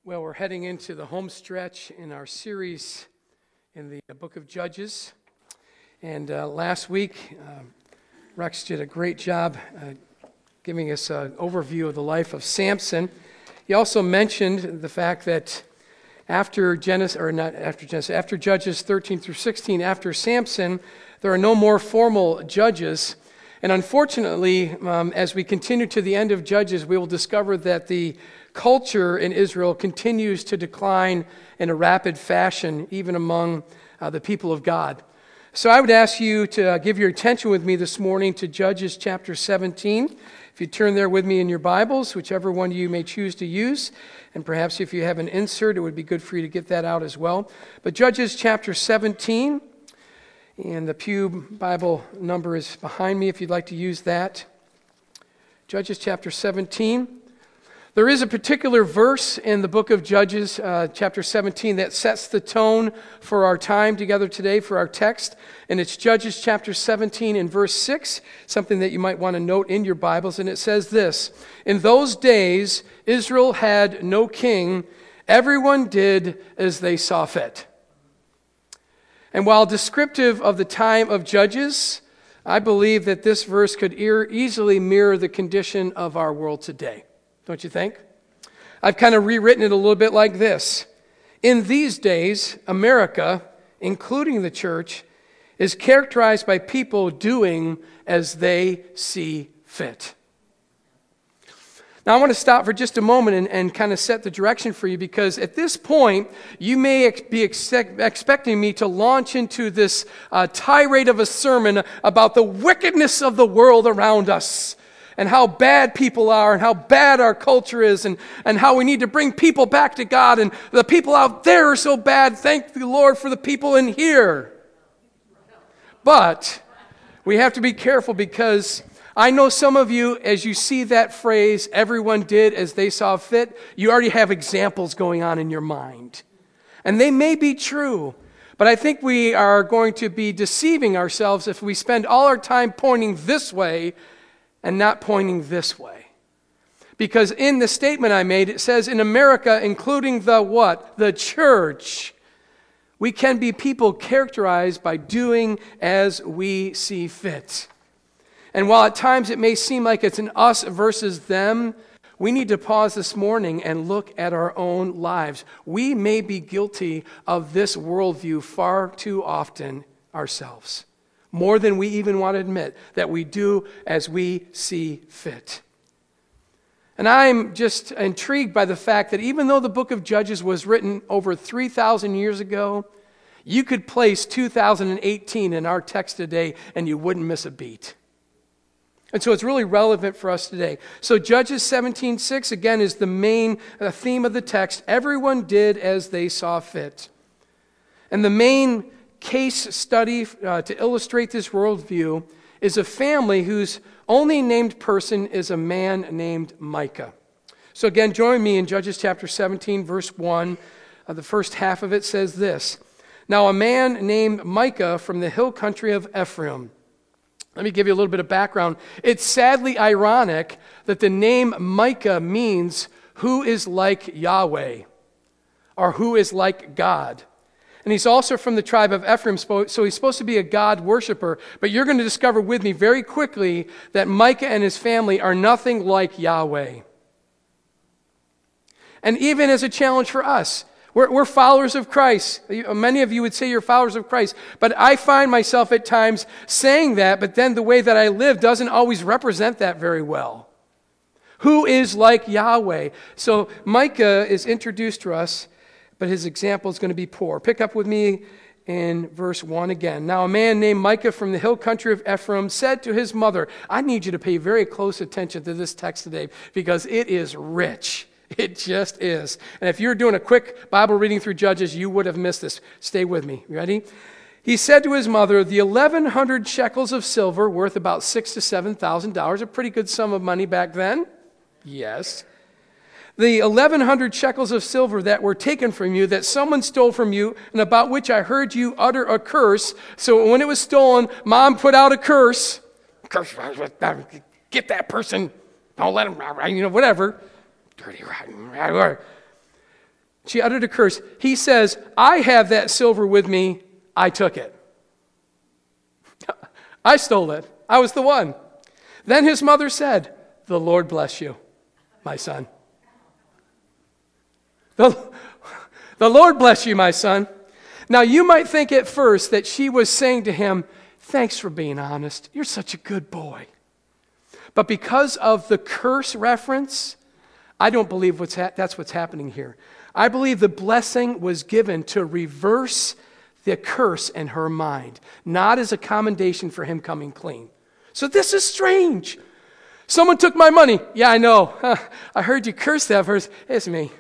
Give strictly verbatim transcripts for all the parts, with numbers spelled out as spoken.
Well, we're heading into the home stretch in our series in the book of Judges. And uh, last week, uh, Rex did a great job uh, giving us an overview of the life of Samson. He also mentioned the fact that after Genesis, or not after Genesis, after Judges thirteen through sixteen, after Samson, there are no more formal judges. And unfortunately, um, as we continue to the end of Judges, we will discover that the culture in Israel continues to decline in a rapid fashion, even among uh, the people of God. So I would ask you to uh, give your attention with me this morning to Judges chapter seventeen. If you turn there with me in your Bibles, whichever one you may choose to use, and perhaps if you have an insert, it would be good for you to get that out as well. But Judges chapter seventeen, and the Pew Bible number is behind me if you'd like to use that. Judges chapter seventeen. There is a particular verse in the book of Judges, uh, chapter seventeen, that sets the tone for our time together today, for our text. And it's Judges chapter seventeen and verse six, something that you might want to note in your Bibles. And it says this: "In those days, Israel had no king. Everyone did as they saw fit." And while descriptive of the time of Judges, I believe that this verse could e- easily mirror the condition of our world today. Don't you think? I've kind of rewritten it a little bit like this. In these days, America, including the church, is characterized by people doing as they see fit. Now, I want to stop for just a moment and, and kind of set the direction for you, because at this point, you may ex- be ex- expecting me to launch into this uh, tirade of a sermon about the wickedness of the world around us, and how bad people are, and how bad our culture is, and, and how we need to bring people back to God, and the people out there are so bad. Thank the Lord for the people in here. But we have to be careful, because I know some of you, as you see that phrase, everyone did as they saw fit, you already have examples going on in your mind. And they may be true, but I think we are going to be deceiving ourselves if we spend all our time pointing this way and not pointing this way. Because in the statement I made, it says in America, including the what? The church, we can be people characterized by doing as we see fit. And while at times it may seem like it's an us versus them, we need to pause this morning and look at our own lives. We may be guilty of this worldview far too often ourselves. More than we even want to admit, that we do as we see fit. And I'm just intrigued by the fact that even though the book of Judges was written over three thousand years ago, you could place two thousand eighteen in our text today and you wouldn't miss a beat. And so it's really relevant for us today. So Judges seventeen six, again, is the main theme of the text. Everyone did as they saw fit. And the main case study uh, to illustrate this worldview is a family whose only named person is a man named Micah. So again, join me in Judges chapter seventeen, verse one. Uh, the first half of it says this: "Now a man named Micah from the hill country of Ephraim." Let me give you a little bit of background. It's sadly ironic that the name Micah means who is like Yahweh, or who is like God. And he's also from the tribe of Ephraim, so he's supposed to be a God worshiper. But you're going to discover with me very quickly that Micah and his family are nothing like Yahweh. And even as a challenge for us, we're, we're followers of Christ. Many of you would say you're followers of Christ. But I find myself at times saying that, but then the way that I live doesn't always represent that very well. Who is like Yahweh? So Micah is introduced to us, but his example is going to be poor. Pick up with me in verse one again. "Now a man named Micah from the hill country of Ephraim said to his mother," I need you to pay very close attention to this text today, because it is rich. It just is. And if you're doing a quick Bible reading through Judges, you would have missed this. Stay with me. You ready? "He said to his mother, the eleven hundred shekels of silver, worth about six to seven thousand dollars, a pretty good sum of money back then. Yes. The eleven hundred shekels of silver that were taken from you, that someone stole from you, and about which I heard you utter a curse." So when it was stolen, Mom put out a curse. Curse, get that person. Don't let him, you know, whatever. Dirty, rotten. She uttered a curse. He says, I have that silver with me. I took it. I stole it. I was the one. Then his mother said, the Lord bless you, my son. The, the Lord bless you, my son. Now, you might think at first that she was saying to him, thanks for being honest. You're such a good boy. But because of the curse reference, I don't believe what's ha- that's what's happening here. I believe the blessing was given to reverse the curse in her mind, not as a commendation for him coming clean. So this is strange. Someone took my money. Yeah, I know. Huh, I heard you curse that verse. It's me.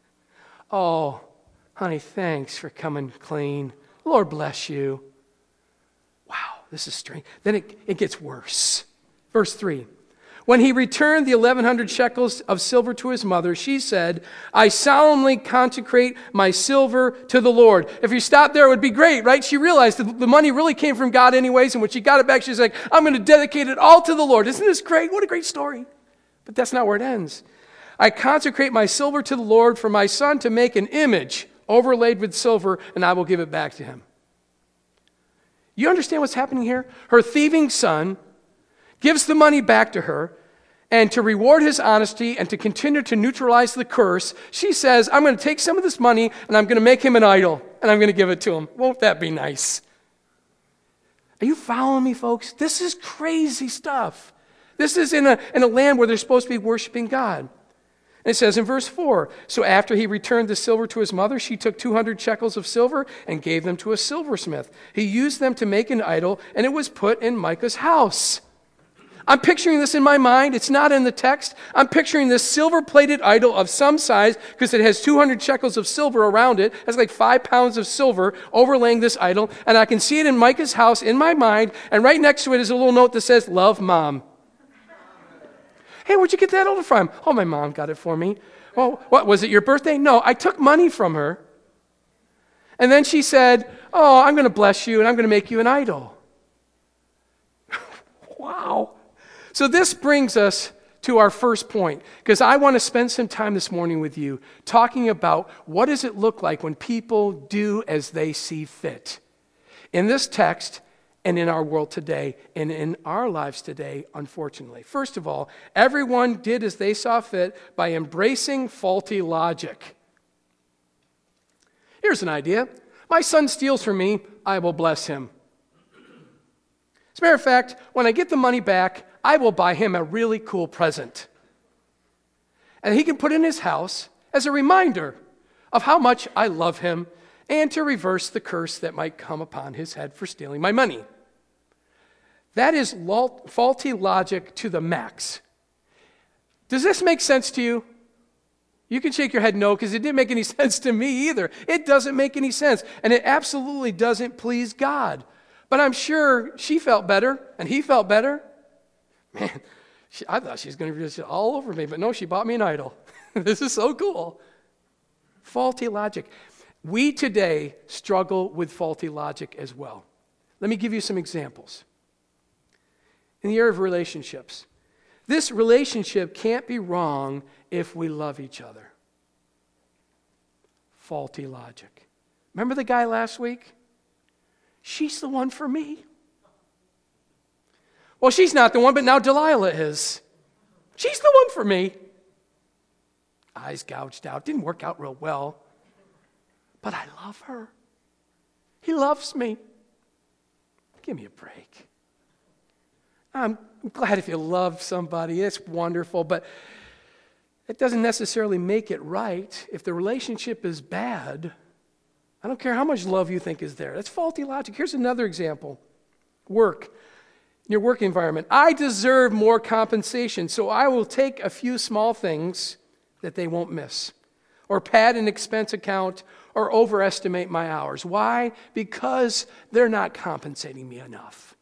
Oh, honey, thanks for coming clean. Lord bless you. Wow, this is strange. Then it, it gets worse. Verse three. When he returned the eleven hundred shekels of silver to his mother, she said, I solemnly consecrate my silver to the Lord. If you stop there, it would be great, right? She realized that the money really came from God anyways, and when she got it back, she's like, I'm going to dedicate it all to the Lord. Isn't this great? What a great story. But that's not where it ends. I consecrate my silver to the Lord for my son to make an image overlaid with silver, and I will give it back to him. You understand what's happening here? Her thieving son gives the money back to her, and to reward his honesty and to continue to neutralize the curse, she says, I'm going to take some of this money and I'm going to make him an idol, and I'm going to give it to him. Won't that be nice? Are you following me, folks? This is crazy stuff. This is in a, in a land where they're supposed to be worshiping God. And it says in verse four, so after he returned the silver to his mother, she took two hundred shekels of silver and gave them to a silversmith. He used them to make an idol, and it was put in Micah's house. I'm picturing this in my mind. It's not in the text. I'm picturing this silver-plated idol of some size because it has two hundred shekels of silver around it. That's like five pounds of silver overlaying this idol. And I can see it in Micah's house in my mind. And right next to it is a little note that says, love, Mom. Hey, where'd you get that idol from? Oh, my mom got it for me. Oh, what, was it your birthday? No, I took money from her. And then she said, oh, I'm going to bless you and I'm going to make you an idol. Wow. So this brings us to our first point, because I want to spend some time this morning with you talking about what does it look like when people do as they see fit. In this text and in our world today and in our lives today, unfortunately. First of all, everyone did as they saw fit by embracing faulty logic. Here's an idea. My son steals from me, I will bless him. As a matter of fact, when I get the money back, I will buy him a really cool present. And he can put in his house as a reminder of how much I love him and to reverse the curse that might come upon his head for stealing my money. That is lo- faulty logic to the max. Does this make sense to you? You can shake your head no, because it didn't make any sense to me either. It doesn't make any sense, and it absolutely doesn't please God. But I'm sure she felt better, and he felt better. Man, she, I thought she was going to be just all over me, but no, she bought me an idol. This is so cool. Faulty logic. We today struggle with faulty logic as well. Let me give you some examples. In the area of relationships, this relationship can't be wrong if we love each other. Faulty logic. Remember the guy last week? She's the one for me. Well, she's not the one, but now Delilah is. She's the one for me. Eyes gouged out. Didn't work out real well. But I love her. He loves me. Give me a break. I'm glad if you love somebody. It's wonderful, but it doesn't necessarily make it right. If the relationship is bad, I don't care how much love you think is there. That's faulty logic. Here's another example. Work. Your work environment. I deserve more compensation, so I will take a few small things that they won't miss, or pad an expense account, or overestimate my hours. Why? Because they're not compensating me enough.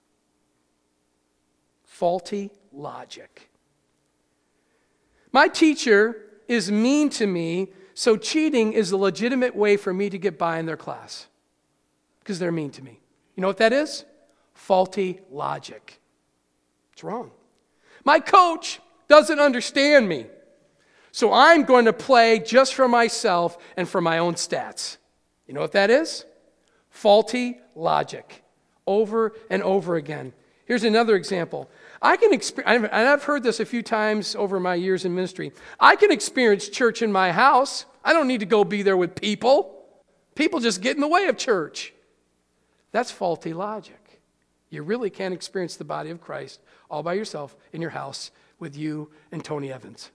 Faulty logic. My teacher is mean to me, so cheating is a legitimate way for me to get by in their class, because they're mean to me. You know what that is? Faulty logic. It's wrong. My coach doesn't understand me, So I'm going to play just for myself and for my own stats. You know what that is? Faulty logic. Over and over again. Here's another example. I can experience, and I've heard this a few times over my years in ministry. I can experience church in my house. I don't need to go be there with people. People just get in the way of church. That's faulty logic. You really can't experience the body of Christ all by yourself in your house with you and Tony Evans.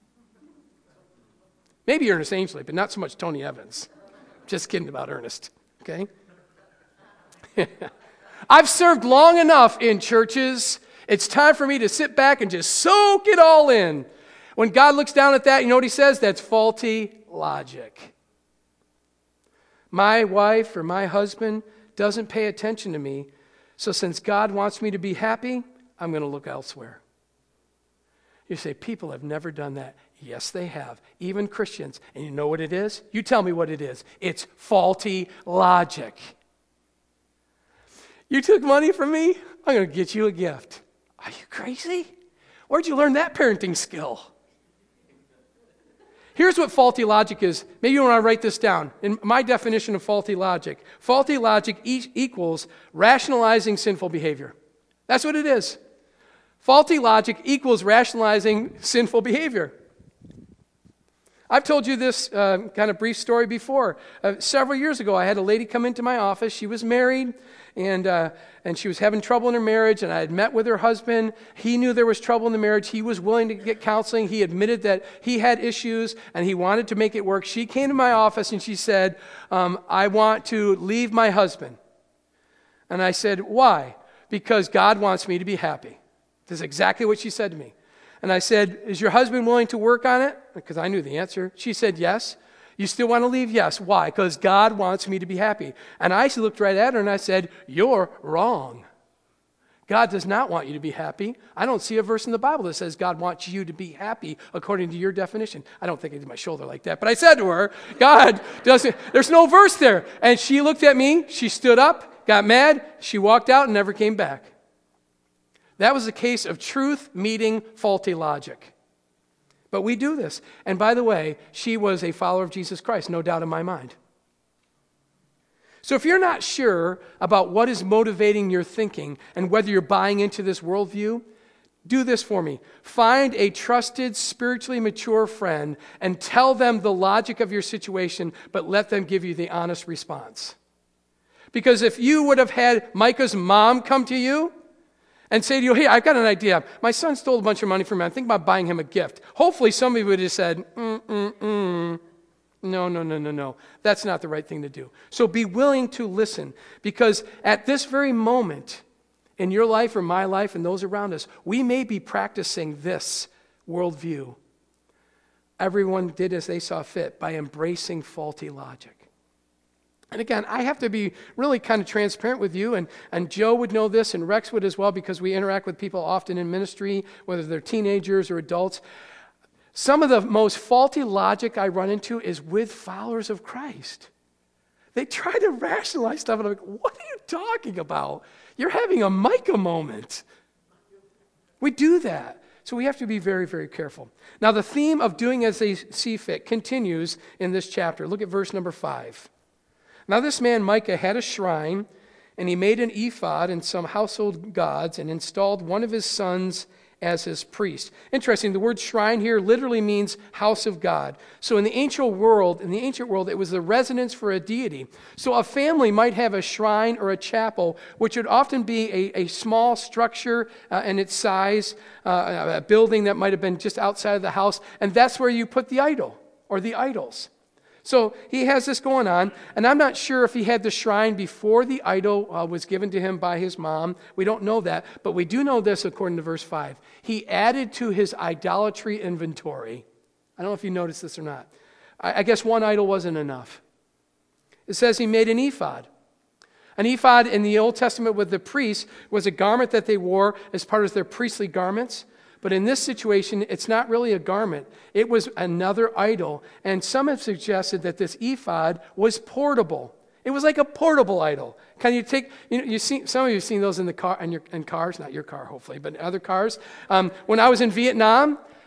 Maybe Ernest Ainsley, but not so much Tony Evans. Just kidding about Ernest, okay? I've served long enough in churches. It's time for me to sit back and just soak it all in. When God looks down at that, you know what he says? That's faulty logic. My wife or my husband doesn't pay attention to me, so since God wants me to be happy, I'm going to look elsewhere. You say, people have never done that. Yes, they have. Even Christians. And you know what it is? You tell me what it is. It's faulty logic. You took money from me? I'm going to get you a gift. Are you crazy? Where'd you learn that parenting skill? Here's what faulty logic is. Maybe you want to write this down. In my definition of faulty logic, faulty logic e- equals rationalizing sinful behavior. That's what it is. Faulty logic equals rationalizing sinful behavior. I've told you this uh, kind of brief story before. Uh, several years ago, I had a lady come into my office. She was married, and uh, and she was having trouble in her marriage, and I had met with her husband. He knew there was trouble in the marriage. He was willing to get counseling. He admitted that he had issues, and he wanted to make it work. She came to my office, and she said, um, I want to leave my husband. And I said, why? Because God wants me to be happy. This is exactly what she said to me. And I said, is your husband willing to work on it? Because I knew the answer. She said, yes. You still want to leave? Yes. Why? Because God wants me to be happy. And I looked right at her and I said, you're wrong. God does not want you to be happy. I don't see a verse in the Bible that says God wants you to be happy according to your definition. I don't think I did my shoulder like that. But I said to her, God doesn't, there's no verse there. And she looked at me. She stood up, got mad. She walked out and never came back. That was a case of truth meeting faulty logic. But we do this. And by the way, she was a follower of Jesus Christ, no doubt in my mind. So if you're not sure about what is motivating your thinking and whether you're buying into this worldview, do this for me. Find a trusted, spiritually mature friend and tell them the logic of your situation, but let them give you the honest response. Because if you would have had Micah's mom come to you and say to you, hey, I've got an idea. My son stole a bunch of money from me. I'm thinking about buying him a gift. Hopefully somebody would have said, mm, mm, mm. No, no, no, no, no. That's not the right thing to do. So be willing to listen, because at this very moment in your life or my life and those around us, we may be practicing this worldview. Everyone did as they saw fit by embracing faulty logic. And again, I have to be really kind of transparent with you, and, and Joe would know this, and Rex would as well, because we interact with people often in ministry, whether they're teenagers or adults. Some of the most faulty logic I run into is with followers of Christ. They try to rationalize stuff, and I'm like, what are you talking about? You're having a Micah moment. We do that. So we have to be very, very careful. Now, the theme of doing as they see fit continues in this chapter. Look at verse number five. Now this man Micah had a shrine, and he made an ephod and some household gods, and installed one of his sons as his priest. Interesting, the word shrine here literally means house of God. So in the ancient world, in the ancient world, it was the residence for a deity. So a family might have a shrine or a chapel, which would often be a, a small structure uh, in its size, uh, a building that might have been just outside of the house, and that's where you put the idol or the idols. So he has this going on, and I'm not sure if he had the shrine before the idol uh, was given to him by his mom. We don't know that, but we do know this according to verse five. He added to his idolatry inventory. I don't know if you noticed this or not. I, I guess one idol wasn't enough. It says he made an ephod. An ephod in the Old Testament with the priests was a garment that they wore as part of their priestly garments. But in this situation, it's not really a garment. It was another idol. And some have suggested that this ephod was portable. It was like a portable idol. Can you take, you know, you see, some of you have seen those in the car, in, your, in cars, not your car, hopefully, but in other cars. Um, when I was in Vietnam,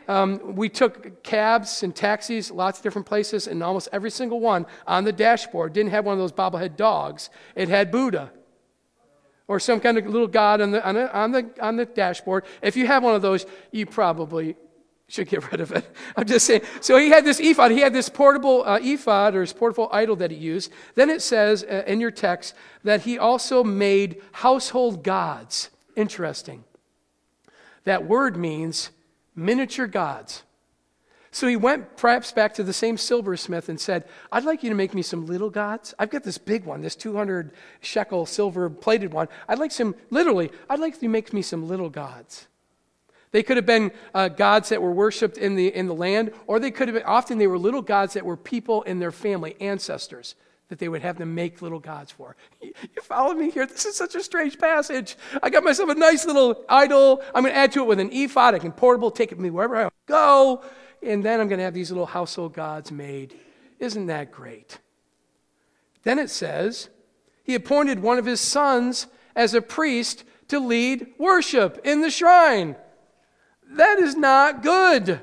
um, we took cabs and taxis, lots of different places, and almost every single one on the dashboard didn't have one of those bobblehead dogs. It had Buddha or some kind of little god on the on the on the, on the dashboard. If you have one of those, you probably should get rid of it. I'm just saying. So he had this ephod. He had this portable uh, ephod or his portable idol that he used. Then it says uh, in your text that he also made household gods. Interesting. That word means miniature gods. So he went perhaps back to the same silversmith and said, I'd like you to make me some little gods. I've got this big one, this two hundred shekel silver plated one. I'd like some, literally, I'd like you to make me some little gods. They could have been uh, gods that were worshipped in the in the land, or they could have been, often they were little gods that were people in their family, ancestors, that they would have them make little gods for. You follow me here? This is such a strange passage. I got myself a nice little idol. I'm going to add to it with an ephod. I can portable, take it with me wherever I go, and then I'm going to have these little household gods made. Isn't that great? Then it says, he appointed one of his sons as a priest to lead worship in the shrine. That is not good.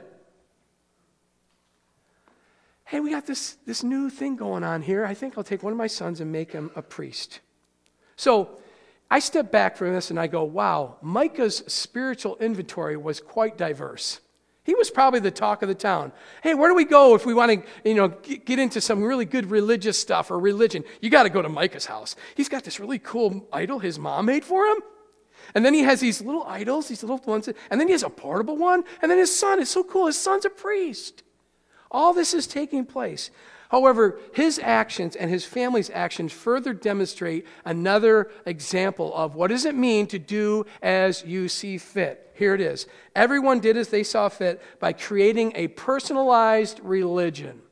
Hey, we got this, this new thing going on here. I think I'll take one of my sons and make him a priest. So I step back from this and I go, wow, Micah's spiritual inventory was quite diverse. He was probably the talk of the town. Hey, where do we go if we want to, you know, get into some really good religious stuff or religion? You got to go to Micah's house. He's got this really cool idol his mom made for him. And then he has these little idols, these little ones, and then he has a portable one, and then his son is so cool. His son's a priest. All this is taking place. However, his actions and his family's actions further demonstrate another example of what does it mean to do as you see fit. Here it is. Everyone did as they saw fit by creating a personalized religion.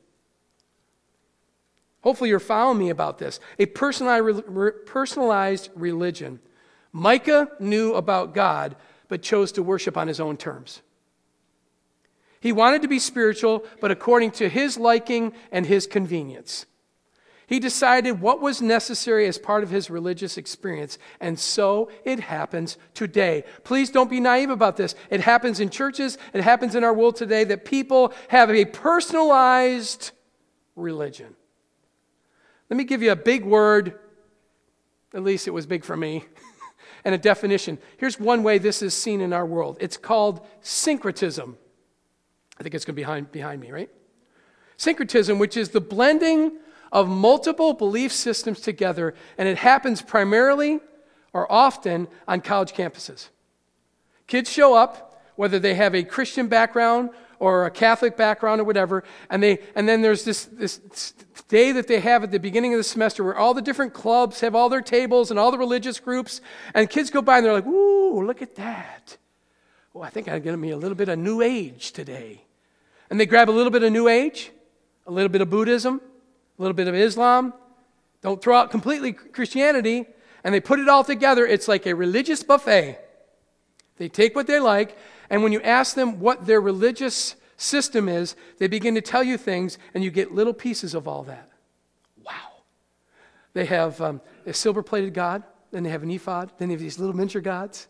Hopefully you're following me about this. A personalized religion. Micah knew about God, but chose to worship on his own terms. He wanted to be spiritual, but according to his liking and his convenience. He decided what was necessary as part of his religious experience, and so it happens today. Please don't be naive about this. It happens in churches, it happens in our world today that people have a personalized religion. Let me give you a big word, at least it was big for me, and a definition. Here's one way this is seen in our world. It's called syncretism. I think it's going to be behind, behind me, right? Syncretism, which is the blending of multiple belief systems together, and it happens primarily or often on college campuses. Kids show up, whether they have a Christian background or a Catholic background or whatever, and they and then there's this, this day that they have at the beginning of the semester where all the different clubs have all their tables and all the religious groups, and kids go by and they're like, ooh, look at that. Oh, I think I'm going to be a little bit of New Age today. And they grab a little bit of New Age, a little bit of Buddhism, a little bit of Islam. Don't throw out completely Christianity, and they put it all together. It's like a religious buffet. They take what they like, and when you ask them what their religious system is, they begin to tell you things, and you get little pieces of all that. Wow. They have um, a silver-plated god, then they have an ephod, then they have these little miniature gods,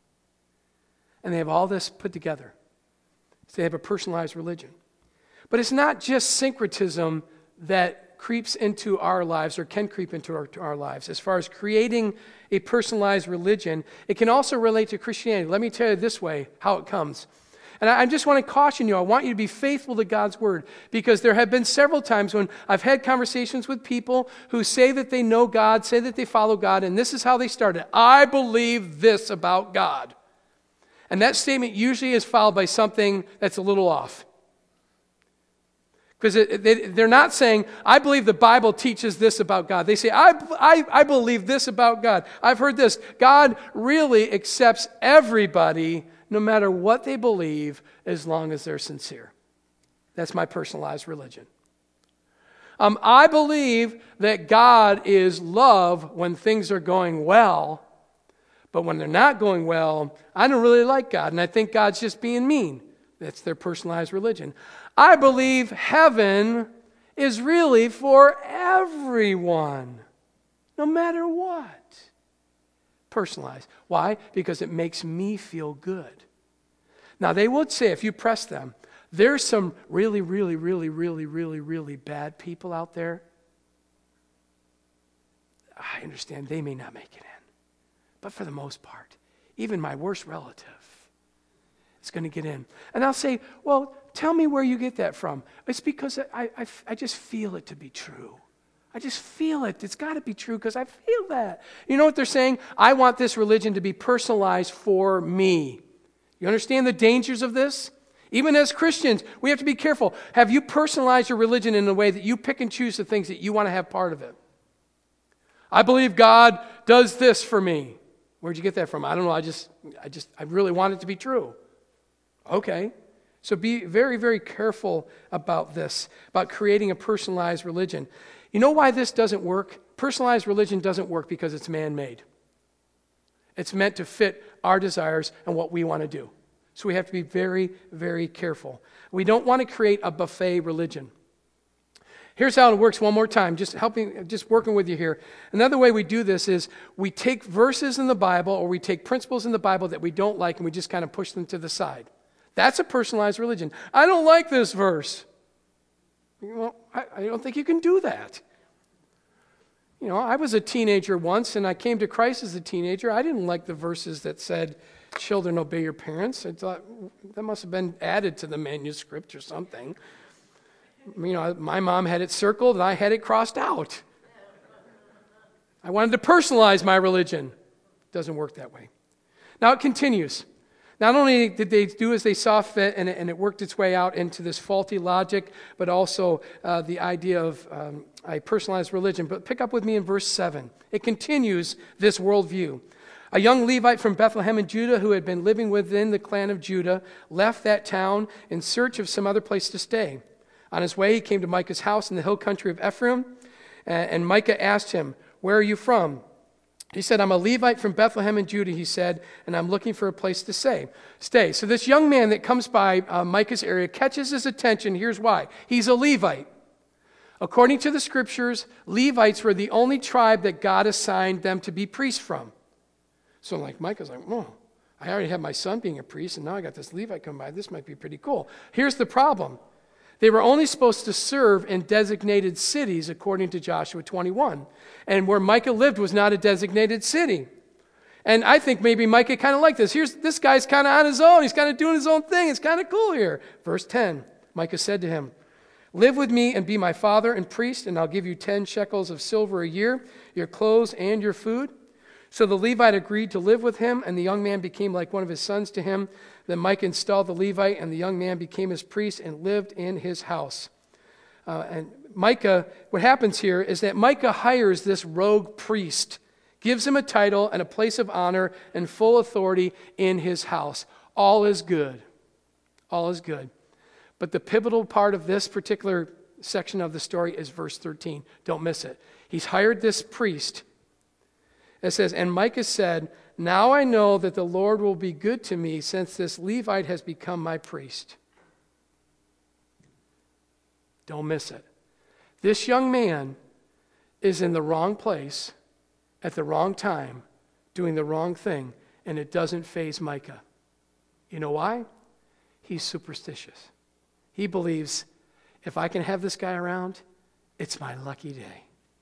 and they have all this put together. So they have a personalized religion. But it's not just syncretism that creeps into our lives or can creep into our, to our lives. As far as creating a personalized religion, it can also relate to Christianity. Let me tell you this way how it comes. And I, I just want to caution you, I want you to be faithful to God's word, because there have been several times when I've had conversations with people who say that they know God, say that they follow God, and this is how they started. I believe this about God. And that statement usually is followed by something that's a little off. Because they, they're not saying, I believe the Bible teaches this about God. They say, I, I, I believe this about God. I've heard this. God really accepts everybody, no matter what they believe, as long as they're sincere. That's my personalized religion. Um, I believe that God is love when things are going well. But when they're not going well, I don't really like God, and I think God's just being mean. That's their personalized religion. I believe heaven is really for everyone, no matter what. Personalized. Why? Because it makes me feel good. Now, they would say, if you press them, there's some really, really, really, really, really, really bad people out there. I understand they may not make it in. But for the most part, even my worst relative is going to get in. And I'll say, well, tell me where you get that from. It's because I, I, I just feel it to be true. I just feel it. It's got to be true because I feel that. You know what they're saying? I want this religion to be personalized for me. You understand the dangers of this? Even as Christians, we have to be careful. Have you personalized your religion in a way that you pick and choose the things that you want to have part of it? I believe God does this for me. Where'd you get that from? I don't know. I just, I just, I really want it to be true. Okay. So be very, very careful about this, about creating a personalized religion. You know why this doesn't work? Personalized religion doesn't work because it's man-made. It's meant to fit our desires and what we want to do. So we have to be very, very careful. We don't want to create a buffet religion. Here's how it works one more time, just helping, just working with you here. Another way we do this is we take verses in the Bible or we take principles in the Bible that we don't like and we just kind of push them to the side. That's a personalized religion. I don't like this verse. Well, I, I don't think you can do that. You know, I was a teenager once, and I came to Christ as a teenager. I didn't like the verses that said, children, obey your parents. I thought that must have been added to the manuscript or something. You know, my mom had it circled, and I had it crossed out. I wanted to personalize my religion. It doesn't work that way. Now it continues. Not only did they do as they saw fit, and it, and it worked its way out into this faulty logic, but also uh, the idea of um, a personalized religion. But pick up with me in verse seven. It continues this worldview. A young Levite from Bethlehem in Judah who had been living within the clan of Judah left that town in search of some other place to stay. On his way, he came to Micah's house in the hill country of Ephraim, and Micah asked him, "Where are you from?" He said, "I'm a Levite from Bethlehem in Judah," he said, "and I'm looking for a place to stay. Stay. So this young man that comes by uh, Micah's area catches his attention. Here's why. He's a Levite. According to the scriptures, Levites were the only tribe that God assigned them to be priests from. So like Micah's like, oh, I already have my son being a priest, and now I got this Levite coming by. This might be pretty cool. Here's the problem. They were only supposed to serve in designated cities according to Joshua twenty-one. And where Micah lived was not a designated city. And I think maybe Micah kind of liked this. Here's this guy's kind of on his own. He's kind of doing his own thing. It's kind of cool here. Verse ten, Micah said to him, "Live with me and be my father and priest, and I'll give you ten shekels of silver a year, your clothes and your food." So the Levite agreed to live with him, and the young man became like one of his sons to him. Then Micah installed the Levite, and the young man became his priest and lived in his house. Uh, and Micah, what happens here is that Micah hires this rogue priest, gives him a title and a place of honor and full authority in his house. All is good. All is good. But the pivotal part of this particular section of the story is verse thirteen. Don't miss it. He's hired this priest. It says, "And Micah said, 'Now I know that the Lord will be good to me since this Levite has become my priest.'" Don't miss it. This young man is in the wrong place at the wrong time, doing the wrong thing, and it doesn't faze Micah. You know why? He's superstitious. He believes, if I can have this guy around, it's my lucky day.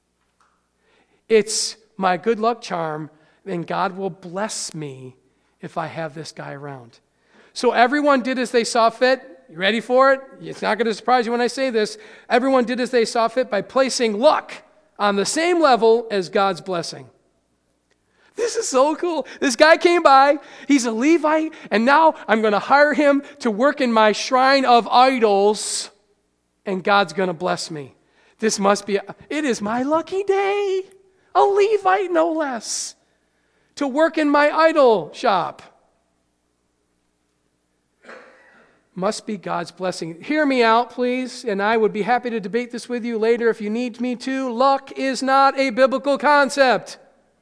It's my good luck charm, and God will bless me if I have this guy around. So everyone did as they saw fit. You ready for it? It's not going to surprise you when I say this. Everyone did as they saw fit by placing luck on the same level as God's blessing. This is so cool. This guy came by. He's a Levite, and now I'm going to hire him to work in my shrine of idols, and God's going to bless me. This must be, a, it is my lucky day. A Levite, no less, to work in my idol shop. Must be God's blessing. Hear me out, please, and I would be happy to debate this with you later if you need me to. Luck is not a biblical concept.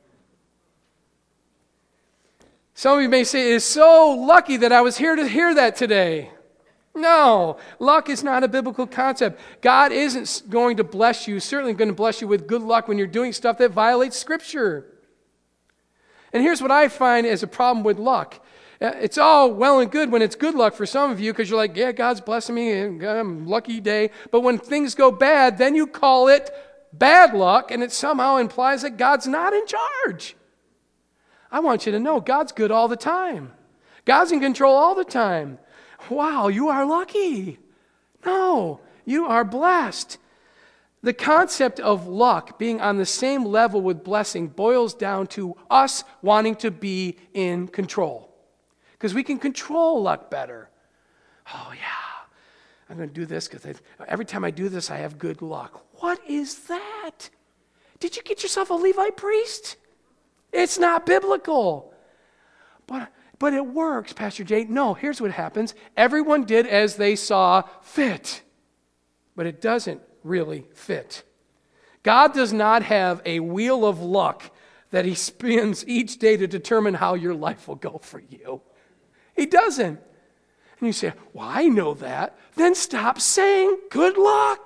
Some of you may say, it is so lucky that I was here to hear that today. No, luck is not a biblical concept. God isn't going to bless you, certainly going to bless you with good luck when you're doing stuff that violates Scripture. And here's what I find as a problem with luck, Uh, It's all well and good when it's good luck for some of you because you're like, yeah, God's blessing me, and I'm lucky day. But when things go bad, then you call it bad luck, and it somehow implies that God's not in charge. I want you to know God's good all the time. God's in control all the time. Wow, you are lucky. No, you are blessed. The concept of luck being on the same level with blessing boils down to us wanting to be in control. Because we can control luck better. Oh, yeah, I'm going to do this because every time I do this, I have good luck. What is that? Did you get yourself a Levite priest? It's not biblical. But, but it works, Pastor Jay. No, here's what happens. Everyone did as they saw fit. But it doesn't really fit. God does not have a wheel of luck that he spins each day to determine how your life will go for you. He doesn't. And you say, well, I know that. Then stop saying good luck.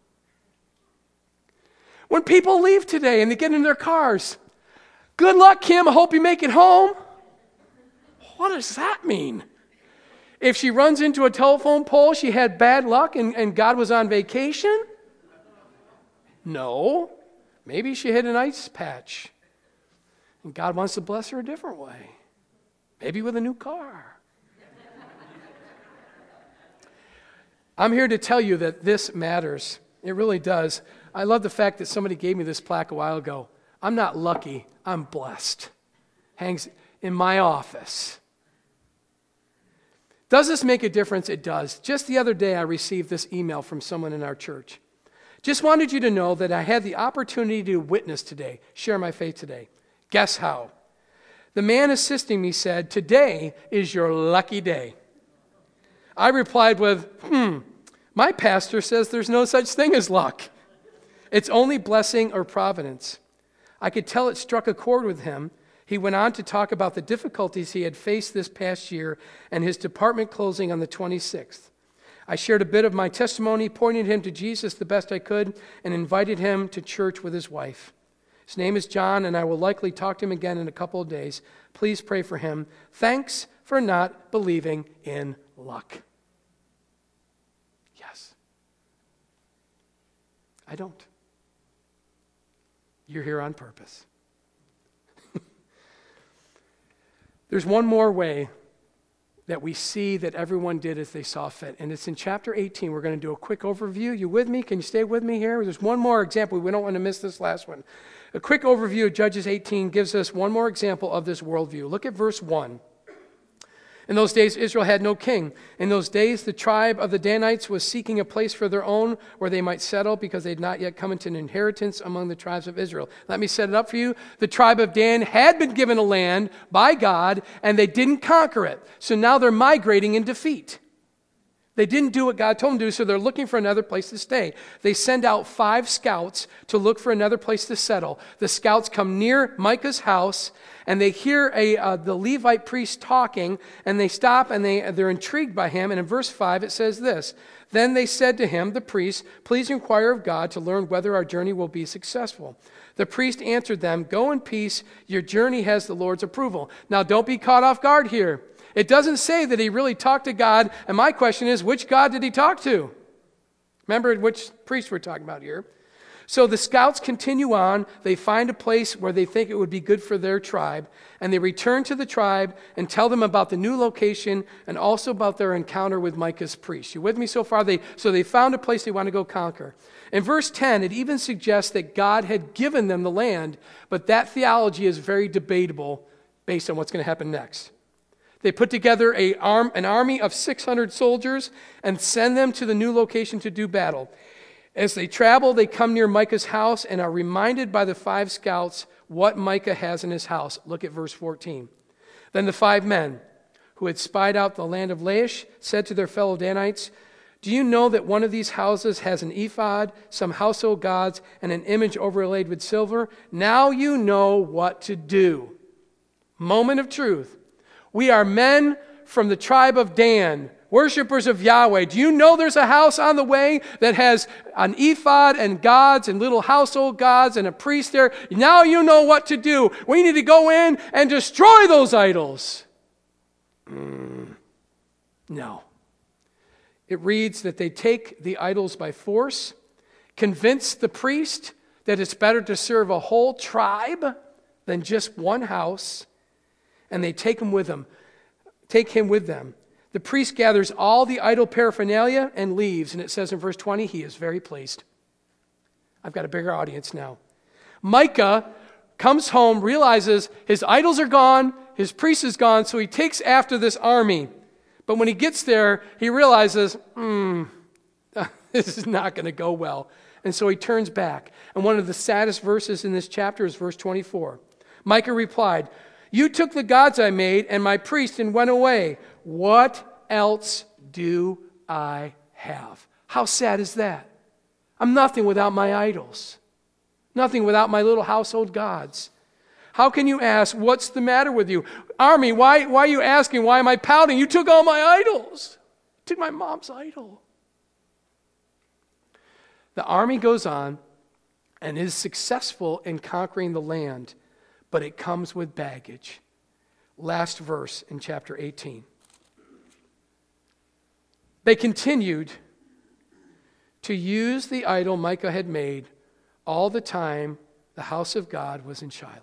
When people leave today and they get in their cars, good luck, Kim, I hope you make it home. What does that mean? If she runs into a telephone pole, she had bad luck and, and God was on vacation? No. Maybe she hit an ice patch and God wants to bless her a different way. Maybe with a new car. I'm here to tell you that this matters. It really does. I love the fact that somebody gave me this plaque a while ago. I'm not lucky, I'm blessed. Hangs in my office. Does this make a difference? It does. Just the other day, I received this email from someone in our church. Just wanted you to know that I had the opportunity to witness today, share my faith today. Guess how? The man assisting me said, today is your lucky day. I replied with, hmm, my pastor says there's no such thing as luck. It's only blessing or providence. I could tell it struck a chord with him. He went on to talk about the difficulties he had faced this past year and his department closing on the twenty-sixth. I shared a bit of my testimony, pointed him to Jesus the best I could, and invited him to church with his wife. His name is John, and I will likely talk to him again in a couple of days. Please pray for him. Thanks for not believing in luck. Yes. I don't. You're here on purpose. There's one more way that we see that everyone did as they saw fit, and it's in chapter eighteen. We're going to do a quick overview. You with me? Can you stay with me here? There's one more example. We don't want to miss this last one. A quick overview of Judges eighteen gives us one more example of this worldview. Look at verse one. In those days, Israel had no king. In those days, the tribe of the Danites was seeking a place for their own where they might settle because they had not yet come into an inheritance among the tribes of Israel. Let me set it up for you. The tribe of Dan had been given a land by God, and they didn't conquer it. So now they're migrating in defeat. They didn't do what God told them to do, so they're looking for another place to stay. They send out five scouts to look for another place to settle. The scouts come near Micah's house, and they hear a uh, the Levite priest talking, and they stop, and they, they're intrigued by him. And in verse five, it says this, Then they said to him, the priest, Please inquire of God to learn whether our journey will be successful. The priest answered them, Go in peace, your journey has the Lord's approval. Now don't be caught off guard here. It doesn't say that he really talked to God, and my question is, which God did he talk to? Remember which priest we're talking about here. So the scouts continue on. They find a place where they think it would be good for their tribe, and they return to the tribe and tell them about the new location and also about their encounter with Micah's priest. You with me so far? They, so they found a place they want to go conquer. In verse ten, it even suggests that God had given them the land, but that theology is very debatable based on what's going to happen next. They put together a arm, an army of six hundred soldiers and send them to the new location to do battle. As they travel, they come near Micah's house and are reminded by the five scouts what Micah has in his house. Look at verse fourteen. Then the five men who had spied out the land of Laish said to their fellow Danites, Do you know that one of these houses has an ephod, some household gods, and an image overlaid with silver? Now you know what to do. Moment of truth. We are men from the tribe of Dan, worshipers of Yahweh. Do you know there's a house on the way that has an ephod and gods and little household gods and a priest there? Now you know what to do. We need to go in and destroy those idols. Mm, no. It reads that they take the idols by force, convince the priest that it's better to serve a whole tribe than just one house, and they take him with them. Take him with them. The priest gathers all the idol paraphernalia and leaves, and it says in verse twenty, he is very pleased. I've got a bigger audience now. Micah comes home, realizes his idols are gone, his priest is gone, so he takes after this army. But when he gets there, he realizes, hmm, this is not going to go well. And so he turns back. And one of the saddest verses in this chapter is verse twenty-four. Micah replied, "You took the gods I made and my priest and went away. What else do I have?" How sad is that? I'm nothing without my idols. Nothing without my little household gods. How can you ask, what's the matter with you? Army, why, why are you asking? Why am I pouting? You took all my idols. You took my mom's idol. The army goes on and is successful in conquering the land, but it comes with baggage. Last verse in chapter eighteen. They continued to use the idol Micah had made all the time the house of God was in Shiloh.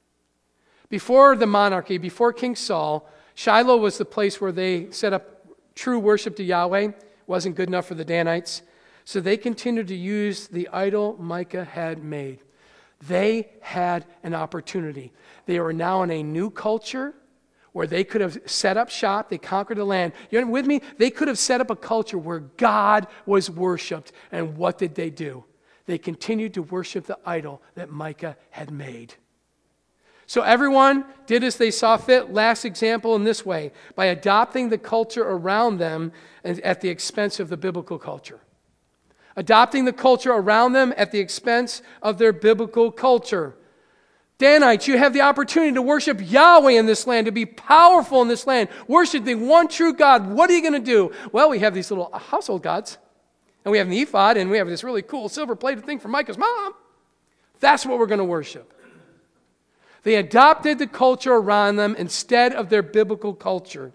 Before the monarchy, before King Saul, Shiloh was the place where they set up true worship to Yahweh. It wasn't good enough for the Danites. So they continued to use the idol Micah had made. They had an opportunity. They were now in a new culture where they could have set up shop. They conquered the land. You're with me? They could have set up a culture where God was worshipped. And what did they do? They continued to worship the idol that Micah had made. So everyone did as they saw fit. Last example in this way, by adopting the culture around them at the expense of the biblical culture. Adopting the culture around them at the expense of their biblical culture. Danites, you have the opportunity to worship Yahweh in this land, to be powerful in this land, worship the one true God. What are you going to do? Well, we have these little household gods, and we have an ephod, and we have this really cool silver-plated thing from Micah's mom. That's what we're going to worship. They adopted the culture around them instead of their biblical culture.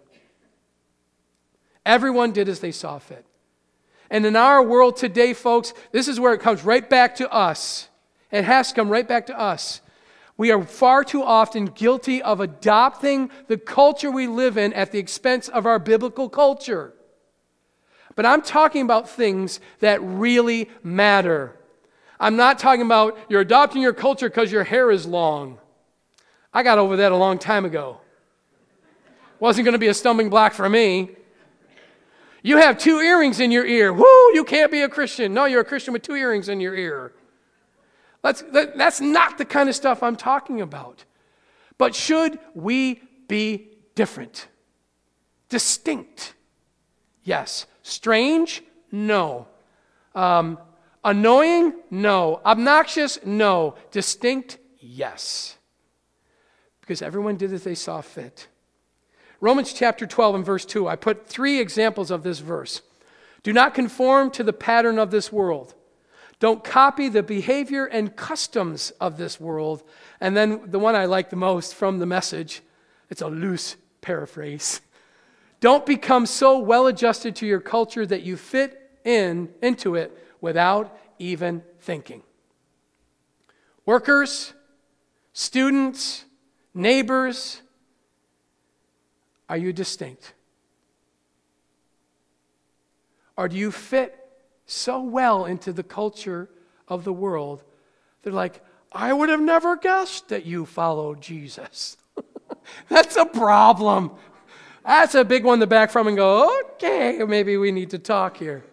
Everyone did as they saw fit. And in our world today, folks, this is where it comes right back to us. It has to come right back to us. We are far too often guilty of adopting the culture we live in at the expense of our biblical culture. But I'm talking about things that really matter. I'm not talking about you're adopting your culture because your hair is long. I got over that a long time ago. Wasn't going to be a stumbling block for me. You have two earrings in your ear. Woo, you can't be a Christian. No, you're a Christian with two earrings in your ear. That's, that, that's not the kind of stuff I'm talking about. But should we be different? Distinct? Yes. Strange? No. Um, annoying? No. Obnoxious? No. Distinct? Yes. Because everyone did as they saw fit. Romans chapter twelve and verse two, I put three examples of this verse. Do not conform to the pattern of this world. Don't copy the behavior and customs of this world. And then the one I like the most from the Message, it's a loose paraphrase. Don't become so well adjusted to your culture that you fit in into it without even thinking. Workers, students, neighbors, are you distinct? Or do you fit so well into the culture of the world, they're like, I would have never guessed that you followed Jesus. That's a problem. That's a big one to back from and go, okay, maybe we need to talk here.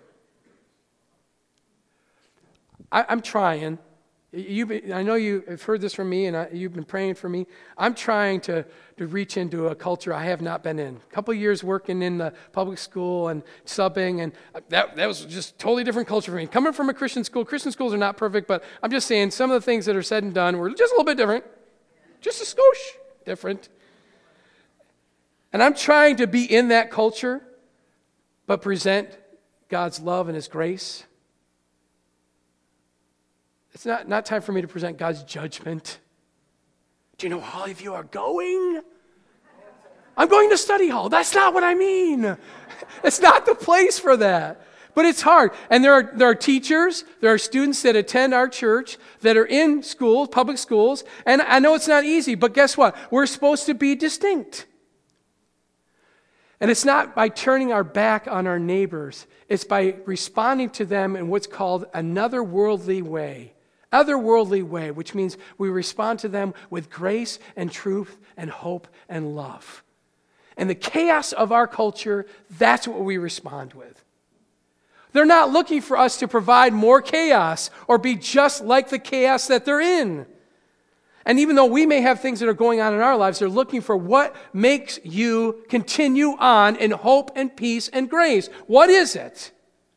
I, I'm trying. You've been, I know you have heard this from me, and I, you've been praying for me. I'm trying to, to reach into a culture I have not been in. A couple of years working in the public school and subbing, and that, that was just totally different culture for me. Coming from a Christian school, Christian schools are not perfect, but I'm just saying some of the things that are said and done were just a little bit different. Just a skosh different. And I'm trying to be in that culture, but present God's love and His grace. It's not, not time for me to present God's judgment. Do you know how all of you are going? I'm going to study hall. That's not what I mean. It's not the place for that. But it's hard. And there are, there are teachers, there are students that attend our church that are in schools, public schools. And I know it's not easy, but guess what? We're supposed to be distinct. And it's not by turning our back on our neighbors. It's by responding to them in what's called another worldly way. Otherworldly way, which means we respond to them with grace and truth and hope and love. And the chaos of our culture, that's what we respond with. They're not looking for us to provide more chaos or be just like the chaos that they're in. And even though we may have things that are going on in our lives, they're looking for what makes you continue on in hope and peace and grace. What is it?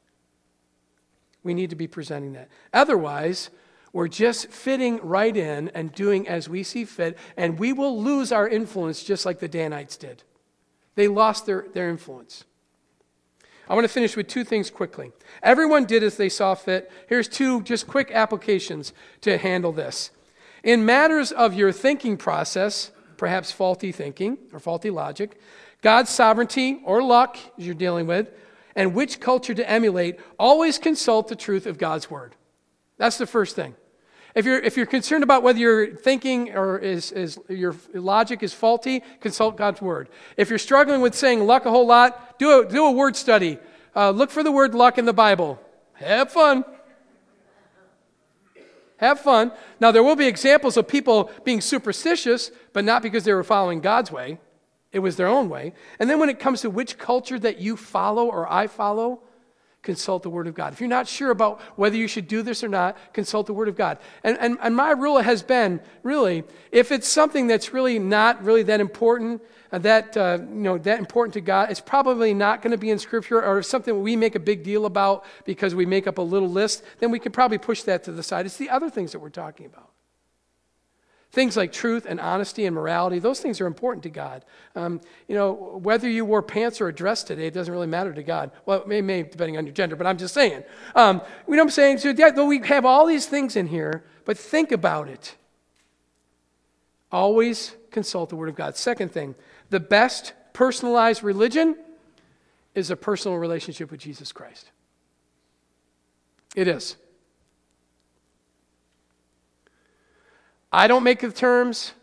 We need to be presenting that. Otherwise, we're just fitting right in and doing as we see fit, and we will lose our influence just like the Danites did. They lost their, their influence. I want to finish with two things quickly. Everyone did as they saw fit. Here's two just quick applications to handle this. In matters of your thinking process, perhaps faulty thinking or faulty logic, God's sovereignty or luck, as you're dealing with, and which culture to emulate, always consult the truth of God's word. That's the first thing. If you're if you're concerned about whether your thinking or is, is your logic is faulty, consult God's word. If you're struggling with saying luck a whole lot, do a do a word study. Uh, look for the word luck in the Bible. Have fun. Have fun. Now, there will be examples of people being superstitious, but not because they were following God's way. It was their own way. And then when it comes to which culture that you follow or I follow, consult the Word of God. If you're not sure about whether you should do this or not, consult the Word of God. And, and, and my rule has been, really, if it's something that's really not really that important, uh, that uh, you know that important to God, it's probably not going to be in Scripture, or if something we make a big deal about because we make up a little list, then we could probably push that to the side. It's the other things that we're talking about. Things like truth and honesty and morality, those things are important to God. Um, you know, whether you wore pants or a dress today, it doesn't really matter to God. Well, it may, may depending on your gender, but I'm just saying. Um, you know what I'm saying? So yeah, though we have all these things in here, but think about it. Always consult the Word of God. Second thing, the best personalized religion is a personal relationship with Jesus Christ. It is. I don't make the terms.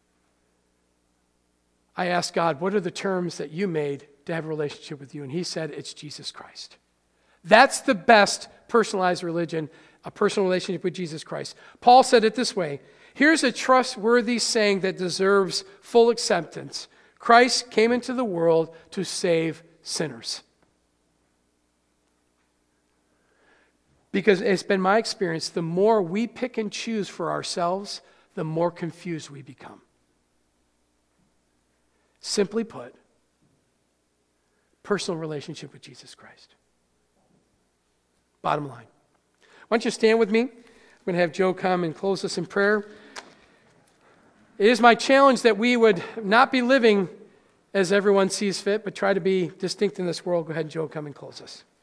I ask God, what are the terms that you made to have a relationship with you? And he said, it's Jesus Christ. That's the best personalized religion, a personal relationship with Jesus Christ. Paul said it this way: here's a trustworthy saying that deserves full acceptance. Christ came into the world to save sinners. Because it's been my experience, the more we pick and choose for ourselves, the more confused we become. Simply put, personal relationship with Jesus Christ. Bottom line. Why don't you stand with me? I'm going to have Joe come and close us in prayer. It is my challenge that we would not be living as everyone sees fit, but try to be distinct in this world. Go ahead, Joe, come and close us.